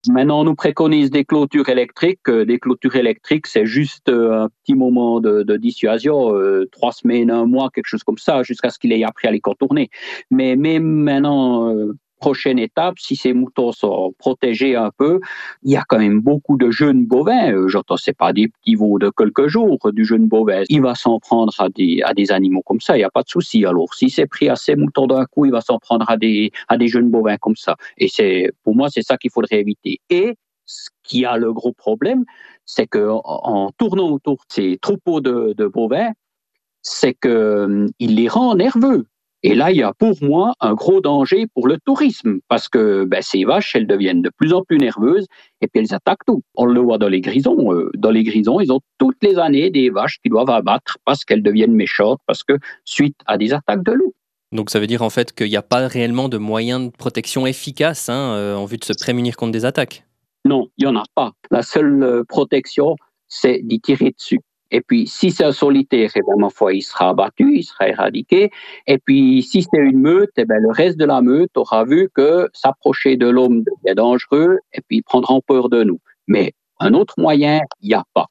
Maintenant, on nous préconise des clôtures électriques. Des clôtures électriques, c'est juste un petit moment de dissuasion, 3 semaines, un mois, quelque chose comme ça, jusqu'à ce qu'il ait appris à les contourner. Mais même maintenant, prochaine étape, si ces moutons sont protégés un peu, il y a quand même beaucoup de jeunes bovins. J'entends, c'est pas des petits veaux de quelques jours, du jeune bovin. Il va s'en prendre à des animaux comme ça, il n'y a pas de souci. Alors, si c'est pris à ces moutons d'un coup, il va s'en prendre à des jeunes bovins comme ça. Et pour moi, c'est ça qu'il faudrait éviter. Et ce qui a le gros problème, c'est qu'en tournant autour de ces troupeaux de bovins, c'est qu'il les rend nerveux. Et là, il y a pour moi un gros danger pour le tourisme, parce que ces vaches, elles deviennent de plus en plus nerveuses et puis elles attaquent tout. On le voit dans les grisons. Dans les grisons, ils ont toutes les années des vaches qu'ils doivent abattre parce qu'elles deviennent méchantes, parce que suite à des attaques de loups. Donc ça veut dire en fait qu'il n'y a pas réellement de moyens de protection efficaces en vue de se prémunir contre des attaques. Non, il n'y en a pas. La seule protection, c'est d'y tirer dessus. Et puis, si c'est un solitaire, eh ben, ma foi, il sera abattu, il sera éradiqué. Et puis, si c'est une meute, eh ben, le reste de la meute aura vu que s'approcher de l'homme devient dangereux et puis ils prendront peur de nous. Mais un autre moyen, il n'y a pas.